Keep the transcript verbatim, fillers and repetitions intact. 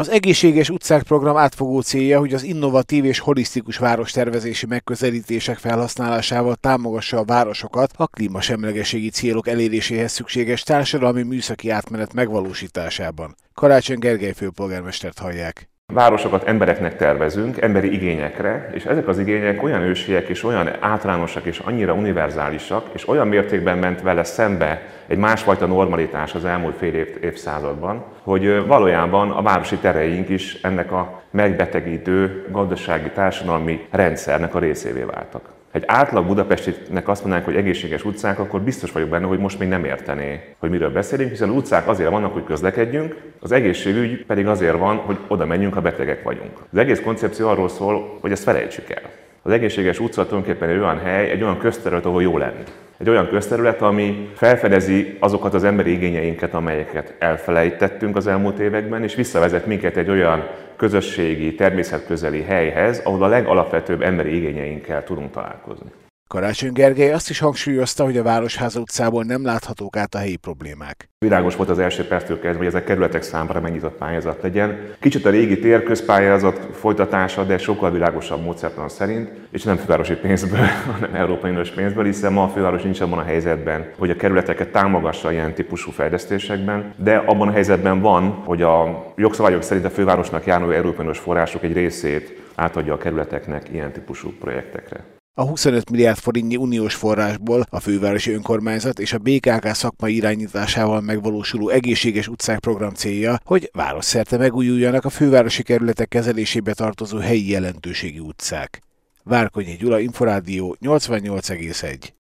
Az Egészséges utcák program átfogó célja, hogy az innovatív és holisztikus várostervezési megközelítések felhasználásával támogassa a városokat a klímasemlegességi célok eléréséhez szükséges társadalmi műszaki átmenet megvalósításában. Karácsony Gergely főpolgármestert hallják. Városokat embereknek tervezünk, emberi igényekre, és ezek az igények olyan ősiek és olyan általánosak és annyira univerzálisak, és olyan mértékben ment vele szembe egy másfajta normalitás az elmúlt fél év, évszázadban, hogy valójában a városi tereink is ennek a megbetegítő gazdasági társadalmi rendszernek a részévé váltak. Egy átlag budapestinek azt mondanánk, hogy egészséges utcák, akkor biztos vagyok benne, hogy most még nem értené, hogy miről beszélünk, hiszen az utcák azért vannak, hogy közlekedjünk, az egészségügy pedig azért van, hogy oda menjünk, ha betegek vagyunk. Az egész koncepció arról szól, hogy ezt felejtsük el. Az egészséges utca tulajdonképpen egy olyan hely, egy olyan közterület, ahol jó lenni. Egy olyan közterület, ami felfedezi azokat az emberi igényeinket, amelyeket elfelejtettünk az elmúlt években, és visszavezet minket egy olyan közösségi, természetközeli helyhez, ahol a legalapvetőbb emberi igényeinkkel tudunk találkozni. Karácsony Gergely azt is hangsúlyozta, hogy a Városháza utcából nem láthatók át a helyi problémák. Világos volt az első perctől kezdve, hogy ezek kerületek számára megnyitott pályázat legyen. Kicsit a régi térközpályázat folytatása, de sokkal világosabb módszertan szerint, és nem fővárosi pénzből, hanem Európai Uniós pénzből, hiszen ma a főváros nincs abban a helyzetben, hogy a kerületeket támogassa ilyen típusú fejlesztésekben, de abban a helyzetben van, hogy a jogszabályok szerint a fővárosnak járó Európai Uniós források egy részét átadja a kerületeknek ilyen típusú projektekre. A huszonöt milliárd forintnyi uniós forrásból a fővárosi önkormányzat és a bé ká ká szakmai irányításával megvalósuló Egészséges utcák program célja, hogy városszerte megújuljanak a fővárosi kerületek kezelésébe tartozó helyi jelentőségi utcák. Várkonyi Gyula, Inforádió nyolcvannyolc egész egy.